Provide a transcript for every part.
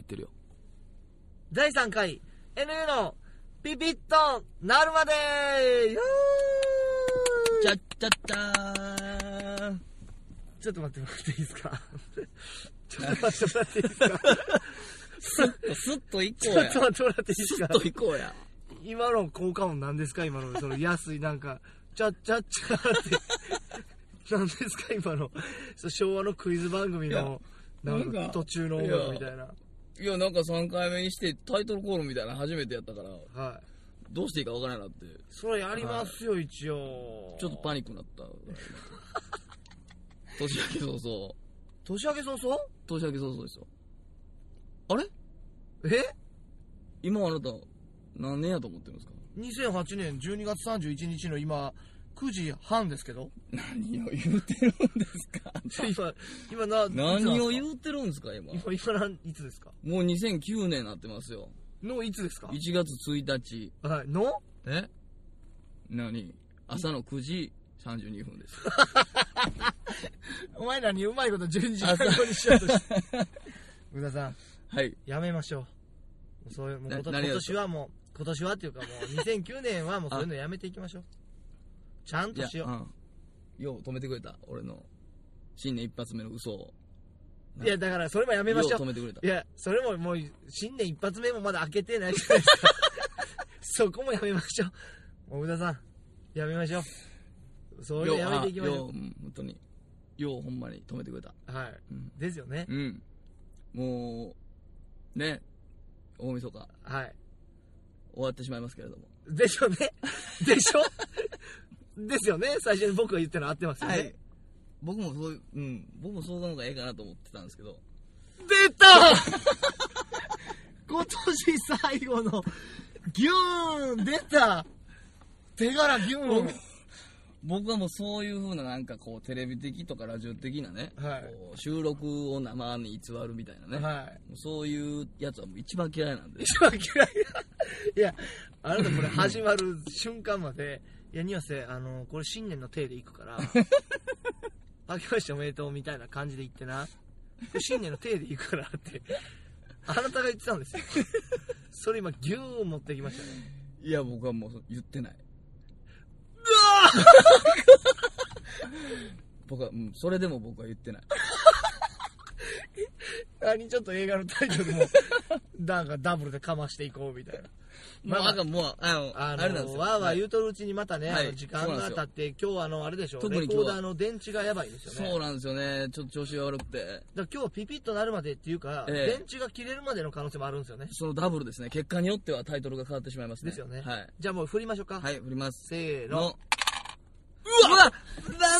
ってるよ。 第3回 NU のピピッとなるまでよーちゃっちゃっちゃー。 ちょっと待ってもらっていいですかちょっと待ってもらっていいですかスッと行こうちょや。 っと待ってもらっていいですかスッと行こうや。 今の効果音何ですか今のその安いなんかチャッチャッチャーって何ですか今の昭和のクイズ番組のなんか途中の音楽みたいな。 いや、なんか3回目にしてタイトルコールみたいなの初めてやったから、 はい。 どうしていいかわからないなって。 それやりますよ、はい、一応。 ちょっとパニックになった。年明け早々。 年明け早々？ 年明け早々ですよ。あれ？今あなた、何年やと思ってるんですか？ 2008年12月31日の今、9時半ですけど。 何を言うてるんですか？ 今何を言うてるんですか今いつですか？ もう2009年になってますよ。 のいつですか？ 1月1日。 はい。の？ 何？朝の9時32分です。 お前何うまいこと12時間後にしようとして。宇田さん。 はい。 やめましょう。そういう、もう今年はっていうかもう2009年はもうそういうのやめていきましょう。ちゃんとしよう。よう止めてくれた。俺の新年一発目の嘘を。 いや、だからそれもやめましょう。 止めてくれた。 いや、それももう新年一発目もまだ開けてないじゃないですか。そこもやめましょう。もう宇田さん、やめましょう。それやめていきましょう。 本当に。ようほんまに止めてくれた。 はい。ですよね。 もう、ね、大晦日。 はい。 終わってしまいますけれども。 でしょね。でしょですよね。最初に僕が言ったの合ってますよね。はい。 僕もそういう、僕もそうなのがええかなと思ってたんですけど。 出た今年最後のギューン出た手柄ギューン僕はもうそういう風ななんかこうテレビ的とかラジオ的なね、 はい、 こう収録を生に偽るみたいなね、 はい、 もうそういうやつはもう一番嫌いなんで。 一番嫌いいや、あなたこれ始まる瞬間まで、いや、ニワセ、これ新年の体で行くから、明けましておめでとうみたいな感じで言ってな、新年の体で行くからって、あなたが言ってたんですよ。それ今ギューン持ってきましたね。 いや、僕はもう言ってない。僕は、それでも僕は言ってない。 何ちょっと映画のタイトルもなんかダブルでかましていこうみたいな。 まあ、あれなんですよ。 わーわー言うとるうちにまたね、時間が経って、今日はあれでしょ、レコーダーの電池がやばいですよね。 そうなんですよね。ちょっと調子が悪くて。だから今日はピピッとなるまでっていうか、電池が切れるまでの可能性もあるんですよね。 そのダブルですね。結果によってはタイトルが変わってしまいますね。 ですよね。 はい。 じゃあもう振りましょうか。 はい、振ります。 せーの。 うわなん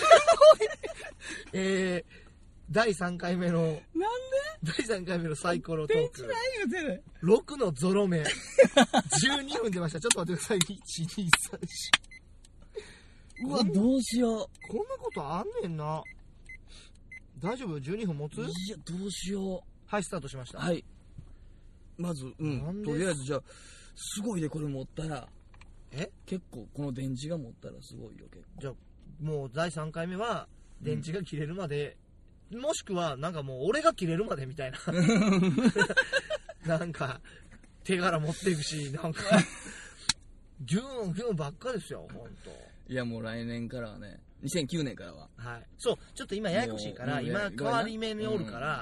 で第3回目の、 なんで第3回目のサイコロトーク。 電池ない言うてね。 6のゾロ目。12分出ました。ちょっと待ってください。1、2、3、4。 うわ、どうしよう。 こんなことあんねんな。大丈夫 ?12 分持つ？いや、どうしよう。 はい、スタートしました。 はい。まず、とりあえずじゃあ、すごいでこれ持ったら。結構、この電池が持ったらすごいよ、結構。 じゃあ、もう第3回目は、電池が切れるまで、もしくは、なんかもう俺が切れるまでみたいな。なんか、手柄持っていくし、なんか、ギューンばっかですよ、ほんと。 いや、もう来年からはね、2009年からは。 はい。そう、ちょっと今ややこしいから、今変わり目におるから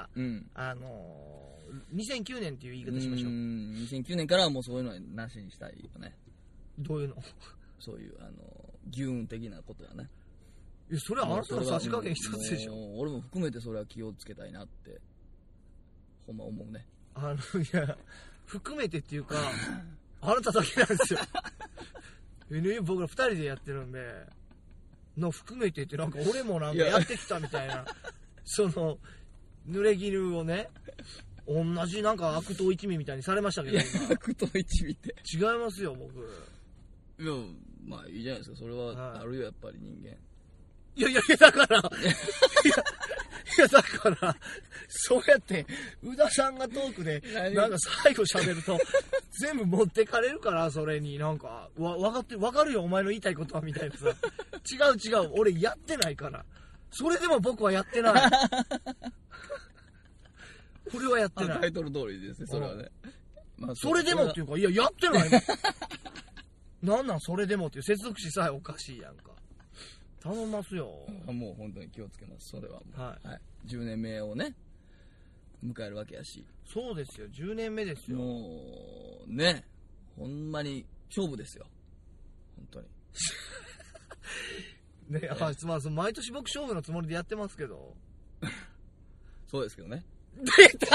、2009年っていう言い方しましょう。 2009年からはもうそういうのはなしにしたいよね。 どういうの？ そういう、ギューン的なことやね。 いや、それはあなたの差し加減一つでしょ。 俺も含めてそれは気をつけたいなって、ほんま思うね。 いや、含めてっていうか、あなただけなんですよ。僕ら2人でやってるんで、含めてってなんか俺もなんかやってきたみたいな、その、濡れ衣をね、同じなんか悪党一味みたいにされましたけど、 悪党一味って。 違いますよ、僕。 いや、まあいいじゃないですか。それはあるよ、やっぱり人間。 いや、だから、だから、そうやって、宇田さんがトークで、なんか最後喋ると、全部持ってかれるから、それになんか、わかるよ、お前の言いたいことは、みたいなさ。違う、俺やってないから。それでも僕はやってない。 これはやってない。 タイトル通りですね、それはね。 まあ、それでもっていうか、いや、やってないなんなんそれでもっていう接続詞さえおかしいやんか。頼みますよ。 もう本当に気をつけます、それはもう。 はい。 はい、10年目をね、迎えるわけやし。 そうですよ、10年目ですよ。 もう、ね、ほんまに勝負ですよ。本当に。 ね、まあ、毎年僕勝負のつもりでやってますけど。 そうですけどね。 出た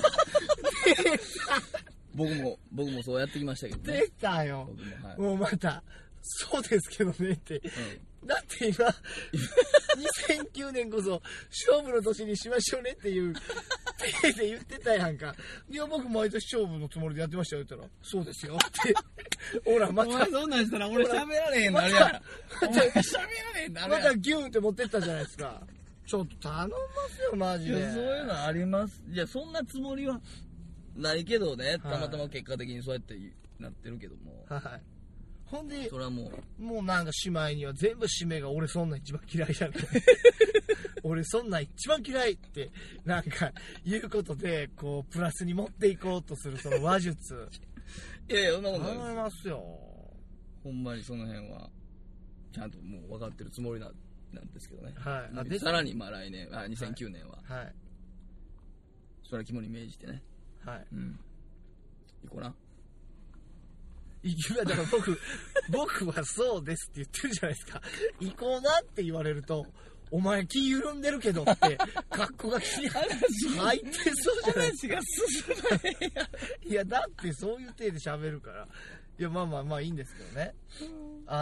僕もそうやってきましたけどね。 出たよ。僕も、はい、もうまた、そうですけどねって。だって今、2009年こそ勝負の年にしましょうねっていう手で言ってたやんか。いや、僕毎年勝負のつもりでやってましたよって言ったら、そうですよって。ほら、また。 お前そんなんしたら俺喋られへんのあれやん。喋られへんのあれやん。 またギューンって持ってったじゃないですか。ちょっと頼みますよ、マジで。 いや、そういうのあります。いや、そんなつもりはないけどね、たまたま結果的にそうやってなってるけども。 はい。ほんで、 それはもうなんか姉妹には全部締めが俺そんなん一番嫌いやね俺そんなん一番嫌いってなんか言うことでこうプラスに持っていこうとするその話術いやいや、そんなことないです。 頼みますよ。 ほんまにその辺はちゃんともう分かってるつもりなんですけどね。 はい。 さらにまあ来年、2009年は。 はい。 それは肝に銘じてね。 はい。 うん。行こうな。 いや、だから僕はそうですって言ってるじゃないですか。行こうなって言われると、お前気緩んでるけどって、格好が気に入ってそうじゃないですか。話が進まへんやん。いや、だってそういう体で喋るから。いや、まあいいんですけどね。はい、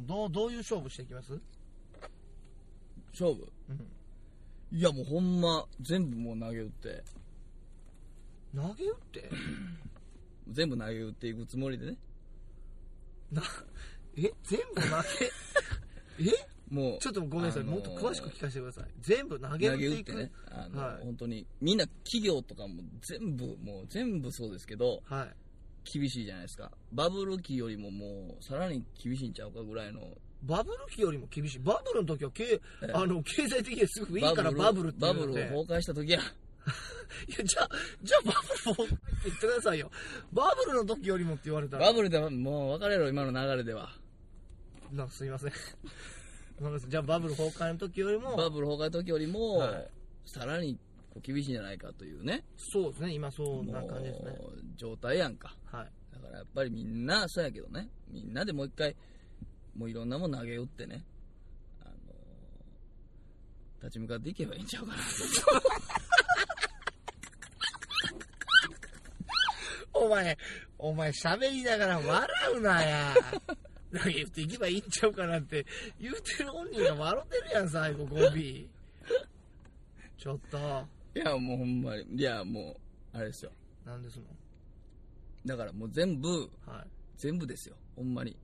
どういう勝負していきます？ 勝負？うん。いや、もうほんま、全部もう投げ打って。 投げ打って全部投げ打っていくつもりでね。 全部投げもうちょっとごめんなさい、もっと詳しく聞かせてください。全部投げ打っていく。ね、 はい、本当にみんな企業とかも全部そうですけど、はい、厳しいじゃないですか。バブル期よりももうさらに厳しいんちゃうかぐらいの。 バブル期よりも厳しい。バブルの時は経済的にすごくいいからバブルって言うので。 バブルを崩壊した時や。 いや、じゃあバブルをって言ってくださいよ。バブルの時よりもって言われたら。 バブルではもう別れろ、今の流れでは。 すいません。じゃあバブル崩壊の時よりも。 バブル崩壊の時よりも、はい、さらに厳しいんじゃないかというね。 そうですね、今そんな感じですね。 状態やんか。 はい。 だからやっぱりみんな、そうやけどね、みんなでもう一回、もういろんなもん投げ打ってね、立ち向かっていけばいいんちゃうかな。 お前喋りながら笑うなや。投げ打っていけばいいんちゃうかなって言うてる本人が笑ってるやん、最後語尾。ちょっと。 いや、もうほんまに。いや、もう、あれですよ。 なんですの？ だからもう全部、はい、全部ですよ。ほんまに。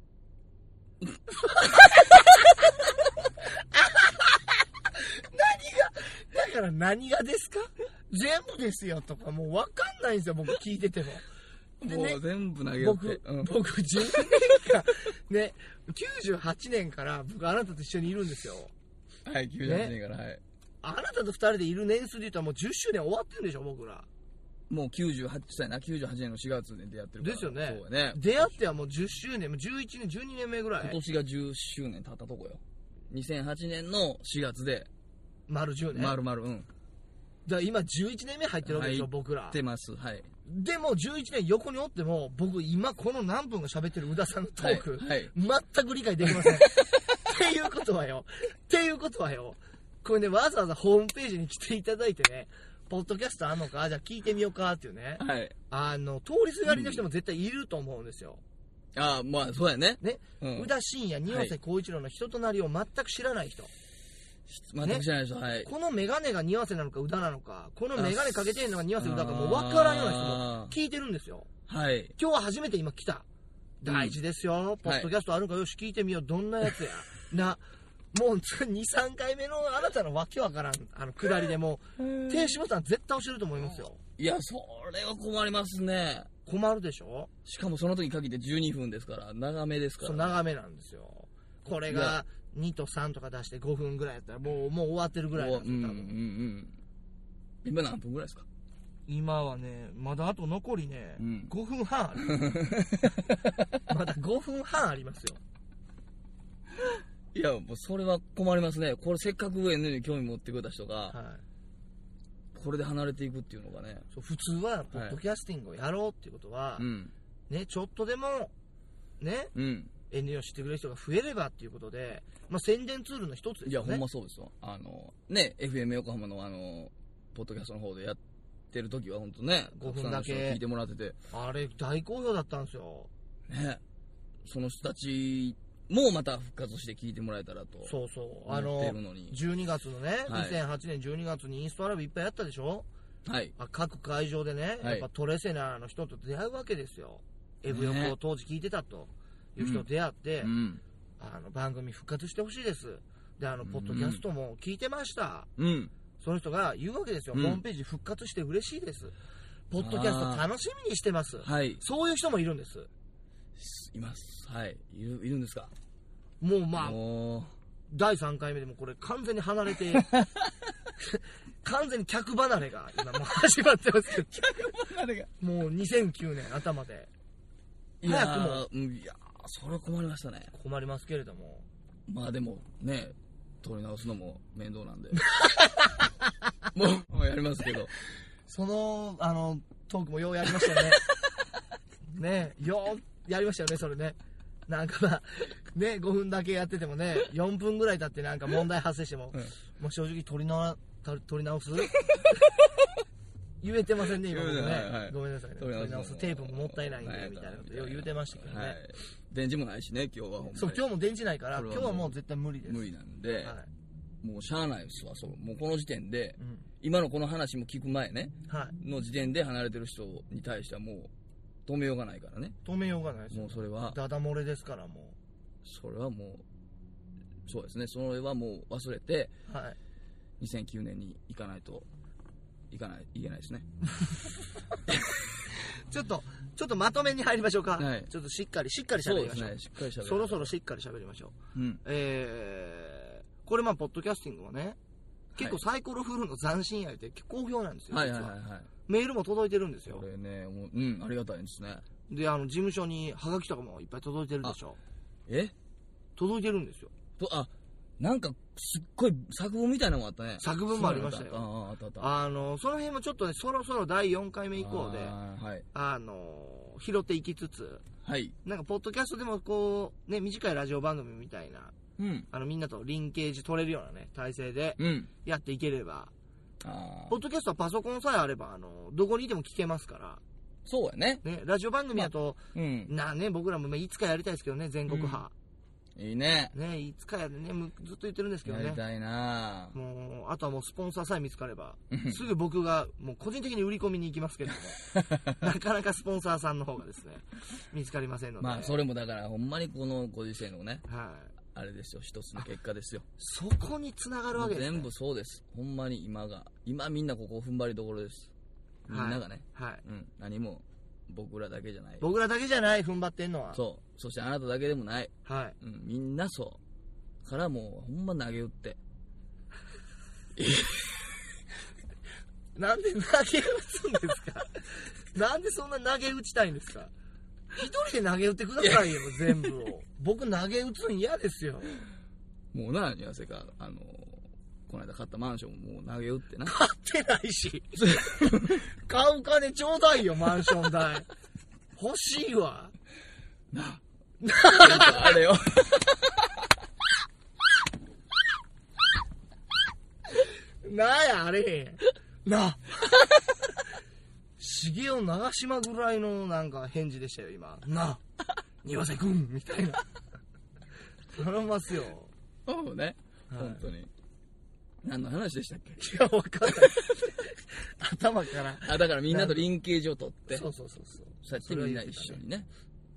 だから何がですか？全部ですよとかもう分かんないんですよ、僕聞いてても。 でね、もう全部投げて。 僕10年間、ね、98年から僕あなたと一緒にいるんですよ。 はい、98年から、ね、はい。 あなたと2人でいる年数で言ったらもう10周年終わってるんでしょ、僕ら。 もう98歳な、98年の4月に出会ってるから。 ですよね。 そうね。 出会ってはもう10周年、もう11年、12年目ぐらい。 今年が10周年経ったとこよ。2008年の4月で。 丸10年。 丸、うん。 だから今11年目入ってるわけでしょ、僕ら。 入ってます、はい。 でも11年横におっても、僕今この何分が喋ってる宇田さんのトーク、はい、全く理解できません。っていうことはよ、これね、わざわざホームページに来ていただいてね、ポッドキャストあんのか、じゃあ聞いてみようかっていうね、はい、通りすがりの人も絶対いると思うんですよ。 ああ、まあそうやね。 ね、宇田伸也、庭瀬光一郎の人となりを全く知らない人。 全く知らない人、はい。 このメガネが庭瀬なのか宇田なのか、このメガネかけてるのが庭瀬宇田かもう分からんような人も聞いてるんですよ。はい。今日は初めて今来た。大事ですよ。ポッドキャストあるかよし聞いてみよう。どんなやつや。もう2、3回目のあなたのわけわからん、下りでもう、停止ボタン絶対押してると思いますよ。 いや、それは困りますね。 困るでしょ？ しかもその時に限って12分ですから、長めですから。 そう、長めなんですよ。これが2と3とか出して5分ぐらいやったら、もう終わってるぐらいなんですよ、多分。 今何分ぐらいですか？ 今はね、まだあと残りね、5分半ある。まだ5分半ありますよ。 いや、もうそれは困りますね。これせっかく NN に興味持ってくれた人が、これで離れていくっていうのがね。 そう、普通は、ポッドキャスティングをやろうっていうことは、ね、ちょっとでも、ね、NN を知ってくれる人が増えればっていうことで、まあ、宣伝ツールの一つですよね。 いや、ほんまそうですよ。ね、FM 横浜のポッドキャストの方でやってる時は本当ね、 5分だけ聞いてもらってて。 あれ、大好評だったんですよ。 ね。その人たちもまた復活して聞いてもらえたらと。 そうそう。12月のね、2008年12月にインストライブいっぱいやったでしょ。 はい。 各会場でね、やっぱトレセナーの人と出会うわけですよ。エブ横を当時聞いてたという人と出会って、番組復活してほしいです。で、ポッドキャストも聞いてました。その人が言うわけですよ。ホームページ復活して嬉しいです。ポッドキャスト楽しみにしてます。はい。そういう人もいるんです。 います。はい。いるんですか。 もうまあ、第3回目でもこれ完全に離れて、完全に客離れが今もう始まってますけど。 客離れが。 もう2009年頭で。 早くも。いやそれは困りましたね。 困りますけれども。 まあでもね、取り直すのも面倒なんで。もうやりますけど。 その、トークもようやりましたよね。ね、ようやりましたよね、それね。なんかまあ、ね、5分だけやっててもね、4分ぐらい経ってなんか問題発生しても、もう正直取り直す言えてませんね、今もね。ごめんなさいね。取り直すテープももったいないんで、みたいなこと言うてましたけどね。 電池もないしね、今日は。 そう、今日も電池ないから、今日はもう絶対無理です。 無理なんで、もうしゃあないですわ、もうこの時点で、今のこの話も聞く前ね、の時点で離れてる人に対してはもう止めようがないからね。 止めようがないです。 もうそれは。 ダダ漏れですから、もう。 それはもう、そうですね、それはもう忘れて、2009年に行かないといけないですね。 ちょっとまとめに入りましょうか。ちょっとしっかり喋りましょう。 しっかり喋り。 そろそろしっかり喋りましょう。これまあポッドキャスティングはね、結構サイコロ振るの斬新やって好評なんですよ。メールも届いてるんですよ。 これね、ありがたいですね。 で、事務所にハガキとかもいっぱい届いてるでしょ。届いてるんですよ。 なんかすっごい作文みたいなのもあったね。 作文もありましたよ。その辺もちょっとね、そろそろ第4回目以降で、拾っていきつつ、なんかポッドキャストでもこうね、短いラジオ番組みたいな、みんなとリンケージ取れるようなね、体制でやっていければ、ポッドキャストはパソコンさえあればどこにいても聞けますから。 そうやね。 ラジオ番組だと、僕らもいつかやりたいですけどね、全国派。 いいね。 いつかやでね、ずっと言ってるんですけどね。 やりたいな。 もう、あとはもうスポンサーさえ見つかれば、すぐ僕がもう個人的に売り込みに行きますけども、なかなかスポンサーさんの方がですね、見つかりませんので。 まあ、それもだから、ほんまにこのご時世のね、あれですよ、一つの結果ですよ。 そこに繋がるわけですね。 全部そうです。ほんまに今みんなここ踏ん張りどころです。みんながね、何も僕らだけじゃない。 僕らだけじゃない、踏ん張ってんのは。 そう。そしてあなただけでもない。みんなそう。からもう、ほんま投げ打って。 なんで投げ打つんですか？なんでそんな投げ打ちたいんですか？一人で投げ打ってくださいよ、全部を。僕投げ打つの嫌ですよ。 もうな、にわせか、この間買ったマンションももう投げ打ってな。 買ってないし。買う金ちょうだいよ、マンション代。欲しいわ。 あれよ。 なんや、あれへん。茂雄長島ぐらいのなんか返事でしたよ、今。庭瀬くんみたいな。頼みますよ。 そうね。本当に。何の話でしたっけ？ いや、わかんない。頭から。 だからみんなとリンケージを取って。 そう。 そうやってみんな一緒にね。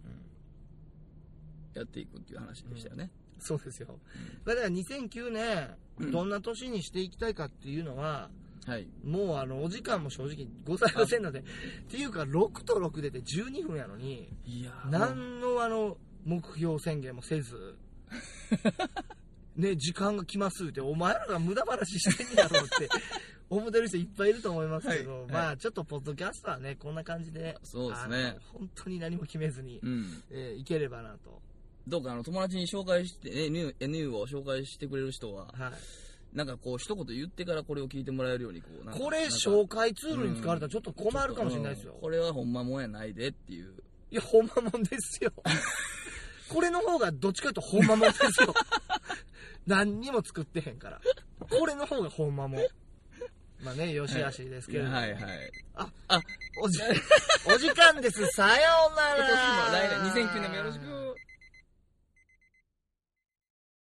やっていくっていう話でしたよね。 そうですよ。だから2009年、どんな年にしていきたいかっていうのは、もうお時間も正直ございませんので、っていうか6と6出て12分やのに、何の目標宣言もせず、ね、時間が来ますって、お前らが無駄話してんやろって思ってる人いっぱいいると思いますけど、 はいまあちょっとポッドキャストはねこんな感じで、 そうですね、 本当に何も決めずに、 うんいければなと。 どうか友達に紹介して、NU を紹介してくれる人は、 はい、 なんかこう一言言ってからこれを聞いてもらえるようになんかこれ紹介ツールに使われたらちょっと困るかもしれないですよ、 これはほんまもんやないでっていう。 いやほんまもんですよこれの方がどっちかというとほんまもんですよ何にも作ってへんからこれの方がほんまもん。まあね、よしあしですけれども、 はいはい、 お時間です。さようなら。 今年も来年2009年もよろしく。